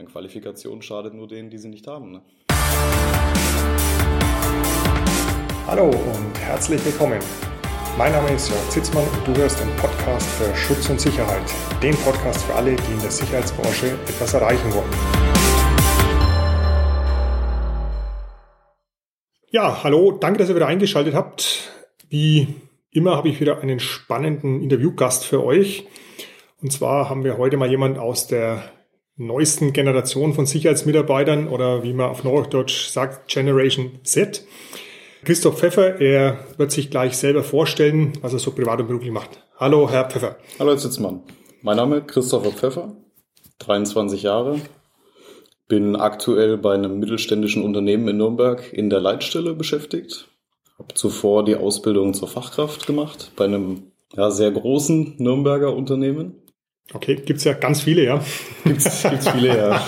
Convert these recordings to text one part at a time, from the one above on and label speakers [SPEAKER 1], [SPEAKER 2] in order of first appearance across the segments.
[SPEAKER 1] Eine Qualifikation schadet nur denen, die sie nicht haben. Ne?
[SPEAKER 2] Hallo und herzlich willkommen. Mein Name ist Jörg Zitzmann und du hörst den Podcast für Schutz und Sicherheit. Den Podcast für alle, die in der Sicherheitsbranche etwas erreichen wollen. Ja, hallo, danke, dass ihr wieder eingeschaltet habt. Wie immer habe ich wieder einen spannenden Interviewgast für euch. Und zwar haben wir heute mal jemanden aus der neuesten Generation von Sicherheitsmitarbeitern oder wie man auf Neudeutsch sagt, Generation Z. Christoph Pfeffer, er wird sich gleich selber vorstellen, was er so privat und beruflich macht. Hallo, Herr Pfeffer.
[SPEAKER 1] Hallo, Herr Zitzmann. Mein Name ist Christopher Pfeffer, 23 Jahre, bin aktuell bei einem mittelständischen Unternehmen in Nürnberg in der Leitstelle beschäftigt. Habe zuvor die Ausbildung zur Fachkraft gemacht bei einem sehr großen Nürnberger Unternehmen.
[SPEAKER 2] Okay, gibt's ja ganz viele, ja.
[SPEAKER 1] Gibt's viele, ja.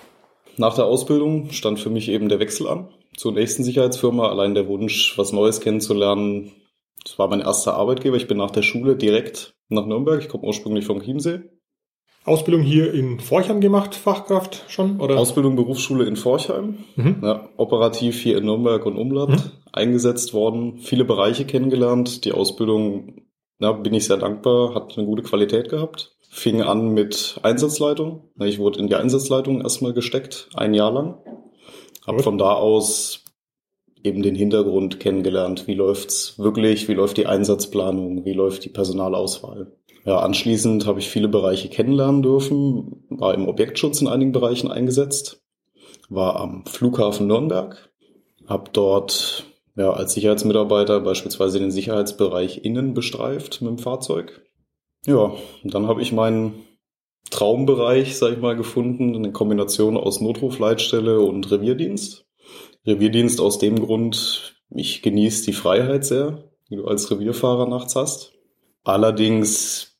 [SPEAKER 1] Nach der Ausbildung stand für mich eben der Wechsel an zur nächsten Sicherheitsfirma. Allein der Wunsch, was Neues kennenzulernen. Das war mein erster Arbeitgeber. Ich bin nach der Schule direkt nach Nürnberg. Ich komme ursprünglich vom Chiemsee.
[SPEAKER 2] Ausbildung hier in Forchheim gemacht, Fachkraft schon? Oder?
[SPEAKER 1] Ausbildung Berufsschule in Forchheim. Ja, operativ hier in Nürnberg und Umland eingesetzt worden. Viele Bereiche kennengelernt. Die Ausbildung, bin ich sehr dankbar, hat eine gute Qualität gehabt. Fing an mit Einsatzleitung. Ich wurde in die Einsatzleitung erstmal gesteckt, ein Jahr lang. Habe von da aus eben den Hintergrund kennengelernt. Wie läuft's wirklich? Wie läuft die Einsatzplanung? Wie läuft die Personalauswahl? Ja, anschließend habe ich viele Bereiche kennenlernen dürfen. War im Objektschutz in einigen Bereichen eingesetzt. War am Flughafen Nürnberg. Habe dort als Sicherheitsmitarbeiter beispielsweise den Sicherheitsbereich innen bestreift mit dem Fahrzeug. Ja, dann habe ich meinen Traumbereich, gefunden, eine Kombination aus Notrufleitstelle und Revierdienst. Revierdienst aus dem Grund, ich genieße die Freiheit sehr, die du als Revierfahrer nachts hast. Allerdings,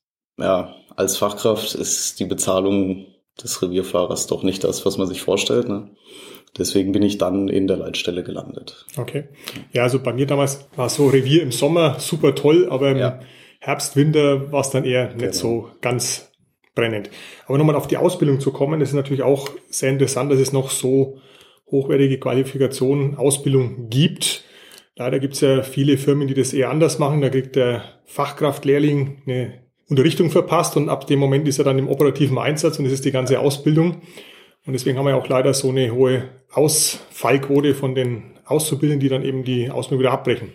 [SPEAKER 1] als Fachkraft ist die Bezahlung des Revierfahrers doch nicht das, was man sich vorstellt, ne? Deswegen bin ich dann in der Leitstelle gelandet.
[SPEAKER 2] Okay. Ja, also bei mir damals war so Revier im Sommer super toll, aber im Herbst, Winter war es dann eher nicht so ganz brennend. Aber nochmal auf die Ausbildung zu kommen, das ist natürlich auch sehr interessant, dass es noch so hochwertige Qualifikationen, Ausbildung gibt. Leider gibt es ja viele Firmen, die das eher anders machen. Da kriegt der Fachkraftlehrling eine Unterrichtung verpasst und ab dem Moment ist er dann im operativen Einsatz und das ist die ganze Ausbildung. Und deswegen haben wir auch leider so eine hohe Ausfallquote von den Auszubildenden, die dann eben die Ausbildung wieder abbrechen.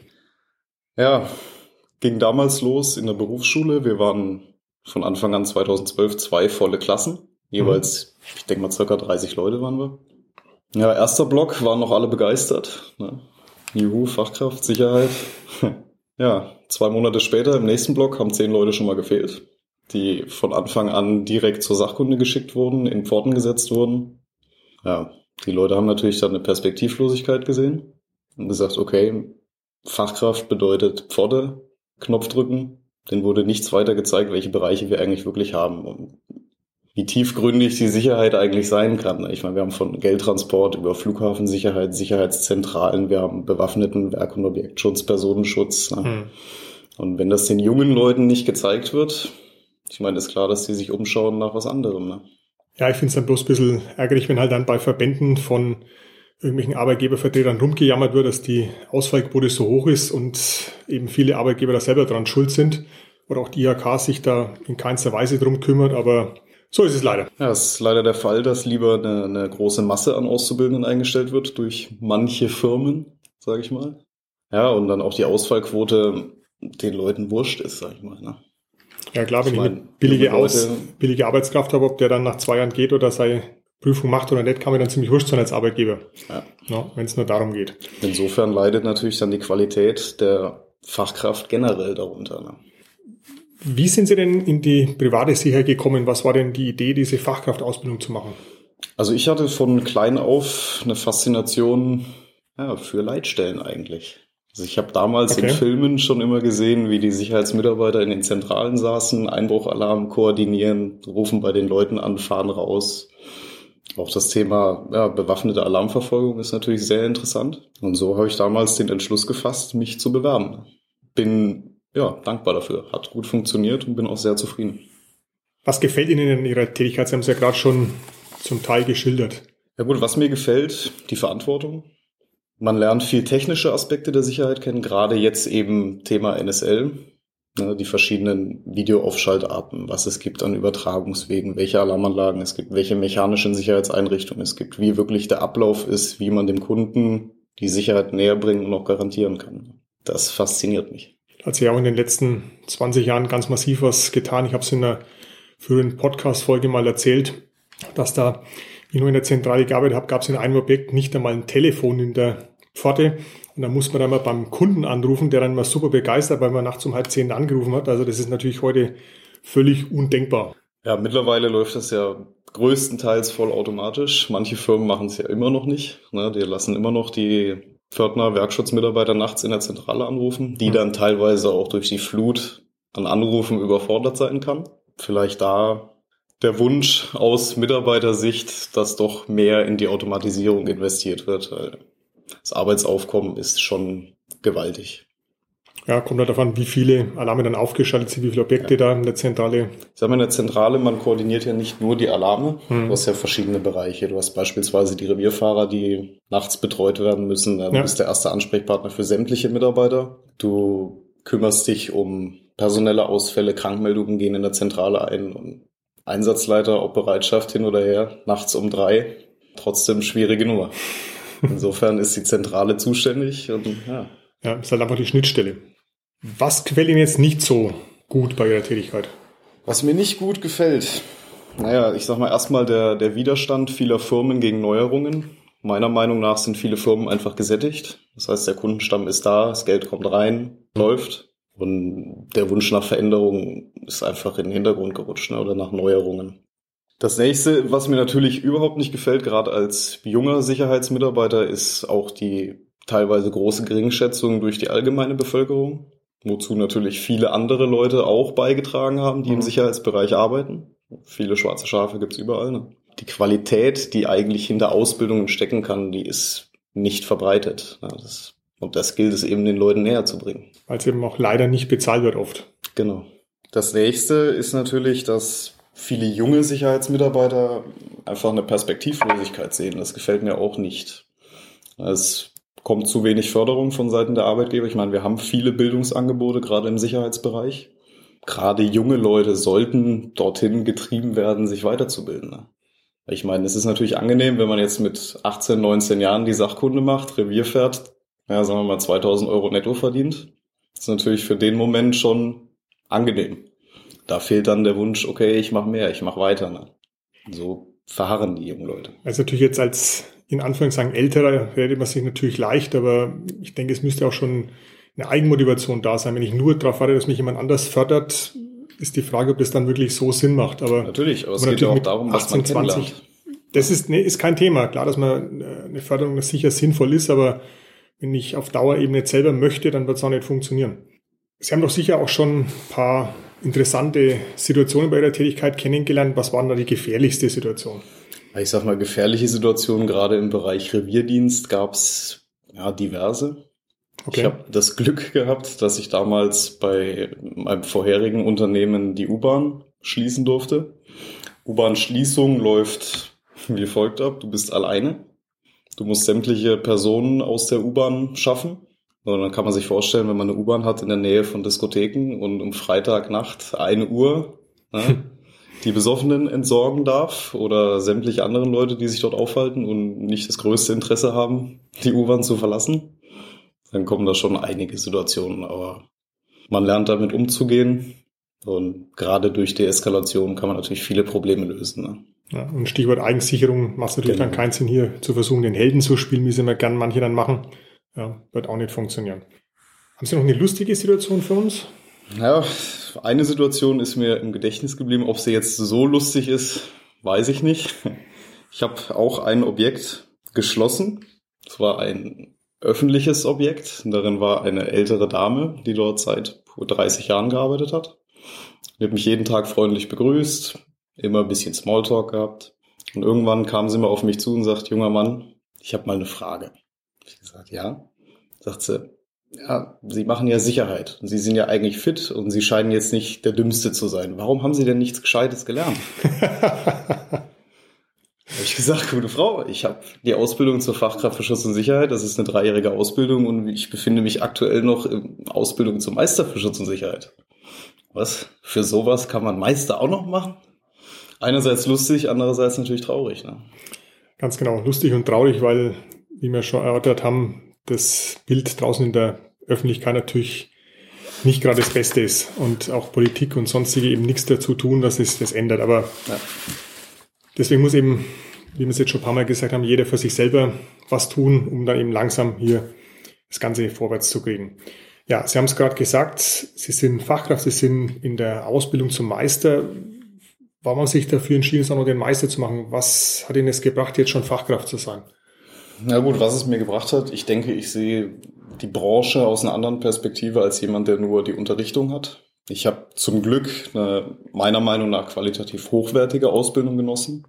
[SPEAKER 1] Ja, ging damals los in der Berufsschule. Wir waren von Anfang an 2012 2 volle Klassen. Jeweils, ich denke mal, circa 30 Leute waren wir. Ja, erster Block waren noch alle begeistert. Ne? Juhu, Fachkraft, Sicherheit. Ja, 2 Monate später im nächsten Block haben 10 Leute schon mal gefehlt, die von Anfang an direkt zur Sachkunde geschickt wurden, in Pforten gesetzt wurden. Ja, die Leute haben natürlich dann eine Perspektivlosigkeit gesehen und gesagt, okay, Fachkraft bedeutet Pforte, Knopf drücken. Denen wurde nichts weiter gezeigt, welche Bereiche wir eigentlich wirklich haben und wie tiefgründig die Sicherheit eigentlich sein kann. Ich meine, wir haben von Geldtransport über Flughafensicherheit, Sicherheitszentralen, wir haben bewaffneten Werk- und Objektschutz, Personenschutz. Und wenn das den jungen Leuten nicht gezeigt wird, ich meine, ist klar, dass die sich umschauen nach was anderem. Ne?
[SPEAKER 2] Ja, ich finde es dann bloß ein bisschen ärgerlich, wenn halt dann bei Verbänden von irgendwelchen Arbeitgebervertretern rumgejammert wird, dass die Ausfallquote so hoch ist und eben viele Arbeitgeber da selber dran schuld sind oder auch die IHK sich da in keinster Weise drum kümmert, aber so ist es leider.
[SPEAKER 1] Ja, es ist leider der Fall, dass lieber eine große Masse an Auszubildenden eingestellt wird durch manche Firmen, sage ich mal. Ja, und dann auch die Ausfallquote den Leuten wurscht ist, sage ich mal. Ne?
[SPEAKER 2] Ja klar, wenn ich eine billige Arbeitskraft habe, ob der dann nach 2 Jahren geht oder seine Prüfung macht oder nicht, kann mir dann ziemlich wurscht sein als Arbeitgeber, wenn es nur darum geht.
[SPEAKER 1] Insofern leidet natürlich dann die Qualität der Fachkraft generell darunter. Ne?
[SPEAKER 2] Wie sind Sie denn in die private Sicherheit gekommen? Was war denn die Idee, diese Fachkraftausbildung zu machen?
[SPEAKER 1] Also ich hatte von klein auf eine Faszination für Leitstellen eigentlich. Also ich habe damals in Filmen schon immer gesehen, wie die Sicherheitsmitarbeiter in den Zentralen saßen, Einbruchalarm koordinieren, rufen bei den Leuten an, fahren raus. Auch das Thema bewaffnete Alarmverfolgung ist natürlich sehr interessant. Und so habe ich damals den Entschluss gefasst, mich zu bewerben. Bin dankbar dafür. Hat gut funktioniert und bin auch sehr zufrieden.
[SPEAKER 2] Was gefällt Ihnen in Ihrer Tätigkeit? Sie haben es ja gerade schon zum Teil geschildert.
[SPEAKER 1] Ja gut, was mir gefällt, die Verantwortung. Man lernt viel technische Aspekte der Sicherheit kennen, gerade jetzt eben Thema NSL, ne, die verschiedenen Video-Aufschaltarten, was es gibt an Übertragungswegen, welche Alarmanlagen es gibt, welche mechanischen Sicherheitseinrichtungen es gibt, wie wirklich der Ablauf ist, wie man dem Kunden die Sicherheit näher bringen und auch garantieren kann. Das fasziniert mich.
[SPEAKER 2] Hat sich auch in den letzten 20 Jahren ganz massiv was getan. Ich habe es in einer früheren Podcast-Folge mal erzählt, dass da, wie ich nur in der Zentrale gearbeitet habe, gab es in einem Objekt nicht einmal ein Telefon in der Pforte. Und dann muss man dann mal beim Kunden anrufen, der dann mal super begeistert, weil man nachts um 9:30 angerufen hat. Also das ist natürlich heute völlig undenkbar.
[SPEAKER 1] Ja, mittlerweile läuft das ja größtenteils vollautomatisch. Manche Firmen machen es ja immer noch nicht. Ne? Die lassen immer noch die Pförtner, Werkschutzmitarbeiter nachts in der Zentrale anrufen, die dann teilweise auch durch die Flut an Anrufen überfordert sein kann. Vielleicht da der Wunsch aus Mitarbeitersicht, dass doch mehr in die Automatisierung investiert wird. Weil das Arbeitsaufkommen ist schon gewaltig.
[SPEAKER 2] Ja, kommt halt davon, wie viele Alarme dann aufgeschaltet sind, wie viele Objekte da in der Zentrale.
[SPEAKER 1] Ich sag mal, in der Zentrale, man koordiniert ja nicht nur die Alarme, du hast ja verschiedene Bereiche. Du hast beispielsweise die Revierfahrer, die nachts betreut werden müssen. Du bist der erste Ansprechpartner für sämtliche Mitarbeiter. Du kümmerst dich um personelle Ausfälle, Krankmeldungen gehen in der Zentrale ein und Einsatzleiter, ob Bereitschaft hin oder her, nachts um 3, trotzdem schwierige Nummer. Insofern ist die Zentrale zuständig und
[SPEAKER 2] Ja, ist halt einfach die Schnittstelle. Was gefällt Ihnen jetzt nicht so gut bei Ihrer Tätigkeit?
[SPEAKER 1] Was mir nicht gut gefällt, ich sag mal erstmal der Widerstand vieler Firmen gegen Neuerungen. Meiner Meinung nach sind viele Firmen einfach gesättigt. Das heißt, der Kundenstamm ist da, das Geld kommt rein, läuft. Und der Wunsch nach Veränderung ist einfach in den Hintergrund gerutscht, oder nach Neuerungen. Das nächste, was mir natürlich überhaupt nicht gefällt, gerade als junger Sicherheitsmitarbeiter, ist auch die teilweise große Geringschätzung durch die allgemeine Bevölkerung, wozu natürlich viele andere Leute auch beigetragen haben, die im Sicherheitsbereich arbeiten. Viele schwarze Schafe gibt's überall. Ne? Die Qualität, die eigentlich hinter Ausbildungen stecken kann, die ist nicht verbreitet. Ja, und das gilt es eben den Leuten näher zu bringen.
[SPEAKER 2] Weil es eben auch leider nicht bezahlt wird oft.
[SPEAKER 1] Genau. Das nächste ist natürlich, dass viele junge Sicherheitsmitarbeiter einfach eine Perspektivlosigkeit sehen. Das gefällt mir auch nicht. Es kommt zu wenig Förderung von Seiten der Arbeitgeber. Ich meine, wir haben viele Bildungsangebote, gerade im Sicherheitsbereich. Gerade junge Leute sollten dorthin getrieben werden, sich weiterzubilden. Ne? Ich meine, es ist natürlich angenehm, wenn man jetzt mit 18, 19 Jahren die Sachkunde macht, Revier fährt, sagen wir mal 2.000 Euro netto verdient. Das ist natürlich für den Moment schon angenehm. Da fehlt dann der Wunsch, okay, ich mache mehr, ich mache weiter. Ne? So verharren die jungen Leute.
[SPEAKER 2] Also natürlich jetzt als in Anführungszeichen älterer redet man sich natürlich leicht, aber ich denke, es müsste auch schon eine Eigenmotivation da sein. Wenn ich nur darauf warte, dass mich jemand anders fördert, ist die Frage, ob das dann wirklich so Sinn macht. Aber
[SPEAKER 1] natürlich, aber es geht ja auch darum, was man kennenlernt.
[SPEAKER 2] Das ist kein Thema. Klar, dass man eine Förderung sicher sinnvoll ist, aber wenn ich auf Dauer eben nicht selber möchte, dann wird es auch nicht funktionieren. Sie haben doch sicher auch schon ein paar interessante Situationen bei Ihrer Tätigkeit kennengelernt. Was war denn da die gefährlichste Situation?
[SPEAKER 1] Ich sag mal, gefährliche Situationen, gerade im Bereich Revierdienst, gab's diverse. Okay. Ich habe das Glück gehabt, dass ich damals bei meinem vorherigen Unternehmen die U-Bahn schließen durfte. U-Bahn-Schließung läuft wie folgt ab. Du bist alleine. Du musst sämtliche Personen aus der U-Bahn schaffen. Und dann kann man sich vorstellen, wenn man eine U-Bahn hat in der Nähe von Diskotheken und um Freitagnacht 1 Uhr die Besoffenen entsorgen darf oder sämtliche anderen Leute, die sich dort aufhalten und nicht das größte Interesse haben, die U-Bahn zu verlassen, dann kommen da schon einige Situationen. Aber man lernt damit umzugehen und gerade durch Deeskalation kann man natürlich viele Probleme lösen. Ne?
[SPEAKER 2] Ja, und Stichwort Eigensicherung macht es natürlich dann keinen Sinn, hier zu versuchen, den Helden zu spielen, wie sie immer gern manche dann machen. Ja, wird auch nicht funktionieren. Haben Sie noch eine lustige Situation für uns?
[SPEAKER 1] Ja, eine Situation ist mir im Gedächtnis geblieben. Ob sie jetzt so lustig ist, weiß ich nicht. Ich habe auch ein Objekt geschlossen. Es war ein öffentliches Objekt. Darin war eine ältere Dame, die dort seit 30 Jahren gearbeitet hat. Die hat mich jeden Tag freundlich begrüßt, immer ein bisschen Smalltalk gehabt. Und irgendwann kam sie mal auf mich zu und sagt, junger Mann, ich habe mal eine Frage. Ich gesagt, ja. Sagt sie, ja, Sie machen ja Sicherheit und Sie sind ja eigentlich fit und Sie scheinen jetzt nicht der Dümmste zu sein. Warum haben Sie denn nichts Gescheites gelernt? Habe ich gesagt, gute Frau, ich habe die Ausbildung zur Fachkraft für Schutz und Sicherheit. Das ist eine 3-jährige Ausbildung und ich befinde mich aktuell noch in Ausbildung zum Meister für Schutz und Sicherheit. Was? Für sowas kann man Meister auch noch machen? Einerseits lustig, andererseits natürlich traurig. Ne?
[SPEAKER 2] Ganz genau, lustig und traurig, weil, wie wir schon erörtert haben, das Bild draußen in der Öffentlichkeit natürlich nicht gerade das Beste ist und auch Politik und sonstige eben nichts dazu tun, dass es das ändert. Aber ja. Deswegen muss eben, wie wir es jetzt schon ein paar Mal gesagt haben, jeder für sich selber was tun, um dann eben langsam hier das Ganze vorwärts zu kriegen. Ja, Sie haben es gerade gesagt, Sie sind Fachkraft, Sie sind in der Ausbildung zum Meister. Warum haben Sie sich dafür entschieden, auch noch den Meister zu machen? Was hat Ihnen es gebracht, jetzt schon Fachkraft zu sein?
[SPEAKER 1] Na gut, was es mir gebracht hat, ich denke, ich sehe die Branche aus einer anderen Perspektive als jemand, der nur die Unterrichtung hat. Ich habe zum Glück eine meiner Meinung nach qualitativ hochwertige Ausbildung genossen.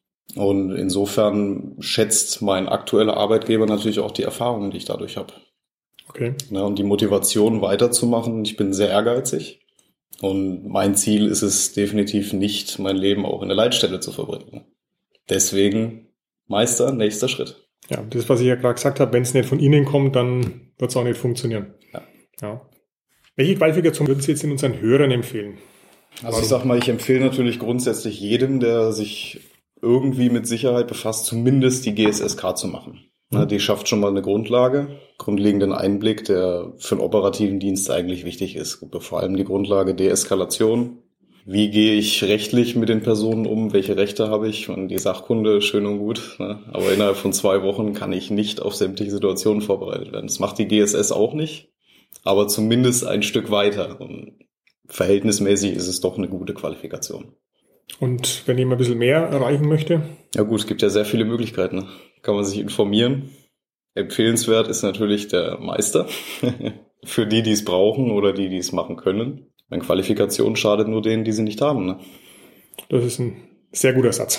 [SPEAKER 1] Und insofern schätzt mein aktueller Arbeitgeber natürlich auch die Erfahrungen, die ich dadurch habe.
[SPEAKER 2] Okay.
[SPEAKER 1] Ja, und die Motivation weiterzumachen. Ich bin sehr ehrgeizig. Und mein Ziel ist es definitiv nicht, mein Leben auch in der Leitstelle zu verbringen. Deswegen Meister, nächster Schritt.
[SPEAKER 2] Ja, das, was ich ja gerade gesagt habe, wenn es nicht von Ihnen kommt, dann wird es auch nicht funktionieren. Ja. Welche Qualifikation würden Sie jetzt in unseren Hörern empfehlen?
[SPEAKER 1] Also ich sag mal, ich empfehle natürlich grundsätzlich jedem, der sich irgendwie mit Sicherheit befasst, zumindest die GSSK zu machen. Die schafft schon mal eine Grundlage, grundlegenden Einblick, der für den operativen Dienst eigentlich wichtig ist. Vor allem die Grundlage Deeskalation. Wie gehe ich rechtlich mit den Personen um? Welche Rechte habe ich? Und die Sachkunde, schön und gut. Aber innerhalb von 2 Wochen kann ich nicht auf sämtliche Situationen vorbereitet werden. Das macht die GSS auch nicht, aber zumindest ein Stück weiter. Und verhältnismäßig ist es doch eine gute Qualifikation.
[SPEAKER 2] Und wenn jemand ein bisschen mehr erreichen möchte?
[SPEAKER 1] Ja gut, es gibt ja sehr viele Möglichkeiten. Kann man sich informieren. Empfehlenswert ist natürlich der Meister. Für die es brauchen oder die es machen können. Eine Qualifikation schadet nur denen, die sie nicht haben. Ne?
[SPEAKER 2] Das ist ein sehr guter Satz.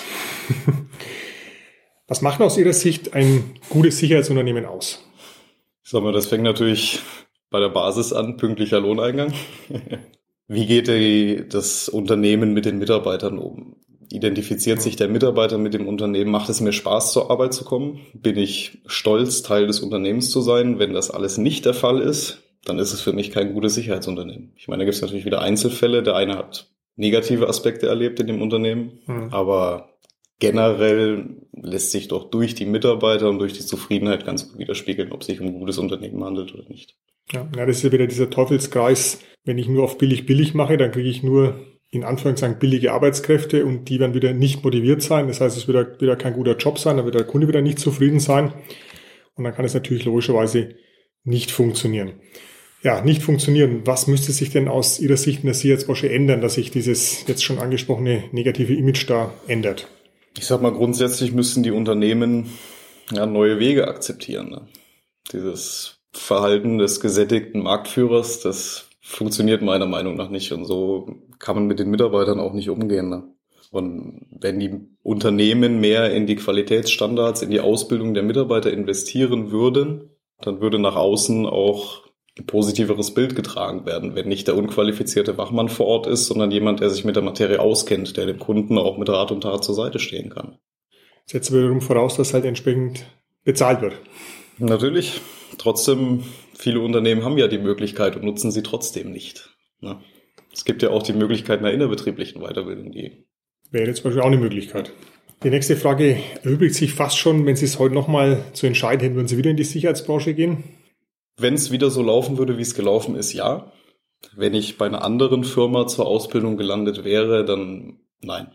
[SPEAKER 2] Was macht aus Ihrer Sicht ein gutes Sicherheitsunternehmen aus?
[SPEAKER 1] Ich sag mal, das fängt natürlich bei der Basis an, pünktlicher Lohneingang. Wie geht das Unternehmen mit den Mitarbeitern um? Identifiziert sich der Mitarbeiter mit dem Unternehmen? Macht es mir Spaß, zur Arbeit zu kommen? Bin ich stolz, Teil des Unternehmens zu sein? Wenn das alles nicht der Fall ist, dann ist es für mich kein gutes Sicherheitsunternehmen. Ich meine, da gibt es natürlich wieder Einzelfälle. Der eine hat negative Aspekte erlebt in dem Unternehmen, aber generell lässt sich doch durch die Mitarbeiter und durch die Zufriedenheit ganz gut widerspiegeln, ob es sich um ein gutes Unternehmen handelt oder nicht.
[SPEAKER 2] Ja, das ist ja wieder dieser Teufelskreis. Wenn ich nur auf billig mache, dann kriege ich nur in Anführungszeichen billige Arbeitskräfte und die werden wieder nicht motiviert sein. Das heißt, es wird wieder kein guter Job sein, dann wird der Kunde wieder nicht zufrieden sein und dann kann es natürlich logischerweise nicht funktionieren. Ja, nicht funktionieren. Was müsste sich denn aus Ihrer Sicht in der Sicherheitsbranche ändern, dass sich dieses jetzt schon angesprochene negative Image da ändert?
[SPEAKER 1] Ich sag mal, grundsätzlich müssten die Unternehmen neue Wege akzeptieren. Ne? Dieses Verhalten des gesättigten Marktführers, das funktioniert meiner Meinung nach nicht. Und so kann man mit den Mitarbeitern auch nicht umgehen. Ne? Und wenn die Unternehmen mehr in die Qualitätsstandards, in die Ausbildung der Mitarbeiter investieren würden, dann würde nach außen auch ein positiveres Bild getragen werden, wenn nicht der unqualifizierte Wachmann vor Ort ist, sondern jemand, der sich mit der Materie auskennt, der dem Kunden auch mit Rat und Tat zur Seite stehen kann.
[SPEAKER 2] Setzt wiederum voraus, dass halt entsprechend bezahlt wird.
[SPEAKER 1] Natürlich. Trotzdem, viele Unternehmen haben ja die Möglichkeit und nutzen sie trotzdem nicht. Ne? Es gibt ja auch die Möglichkeit einer innerbetrieblichen Weiterbildung. Die
[SPEAKER 2] wäre jetzt zum Beispiel auch eine Möglichkeit. Die nächste Frage erübrigt sich fast schon, wenn Sie es heute nochmal zu entscheiden hätten, würden Sie wieder in die Sicherheitsbranche gehen?
[SPEAKER 1] Wenn es wieder so laufen würde, wie es gelaufen ist, ja. Wenn ich bei einer anderen Firma zur Ausbildung gelandet wäre, dann nein.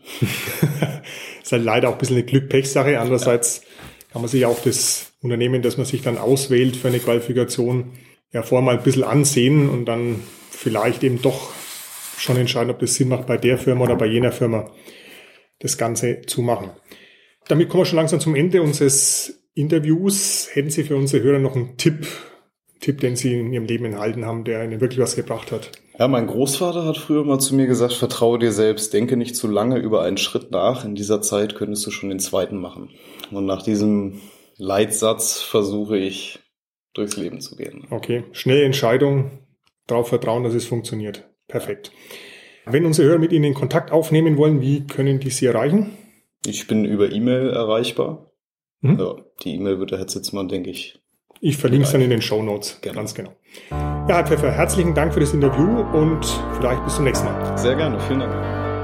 [SPEAKER 2] Ist halt leider auch ein bisschen eine Glück-Pech-Sache. Andererseits kann man sich auch das Unternehmen, das man sich dann auswählt für eine Qualifikation, ja vorher mal ein bisschen ansehen und dann vielleicht eben doch schon entscheiden, ob das Sinn macht, bei der Firma oder bei jener Firma das Ganze zu machen. Damit kommen wir schon langsam zum Ende unseres Interviews. Hätten Sie für unsere Hörer noch einen Tipp, den Sie in Ihrem Leben enthalten haben, der Ihnen wirklich was gebracht hat?
[SPEAKER 1] Ja, mein Großvater hat früher mal zu mir gesagt, vertraue dir selbst, denke nicht zu lange über einen Schritt nach. In dieser Zeit könntest du schon den zweiten machen. Und nach diesem Leitsatz versuche ich, durchs Leben zu gehen.
[SPEAKER 2] Okay, schnelle Entscheidung, darauf vertrauen, dass es funktioniert. Perfekt. Wenn unsere Hörer mit Ihnen in Kontakt aufnehmen wollen, wie können die Sie erreichen?
[SPEAKER 1] Ich bin über E-Mail erreichbar. Ja, die E-Mail wird der Herr Zitzmann, denke ich.
[SPEAKER 2] Ich verlinke es dann in den Shownotes. Ganz genau. Ja, Herr Pfeffer, herzlichen Dank für das Interview und vielleicht bis zum nächsten Mal.
[SPEAKER 1] Sehr gerne, vielen Dank.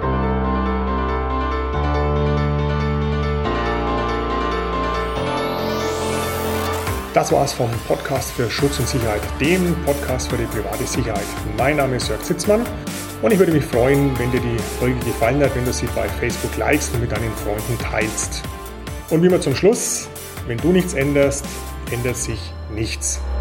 [SPEAKER 2] Das war's vom Podcast für Schutz und Sicherheit, dem Podcast für die private Sicherheit. Mein Name ist Jörg Zitzmann und ich würde mich freuen, wenn dir die Folge gefallen hat, wenn du sie bei Facebook likest und mit deinen Freunden teilst. Und wie immer zum Schluss, wenn du nichts änderst, ändert sich nichts.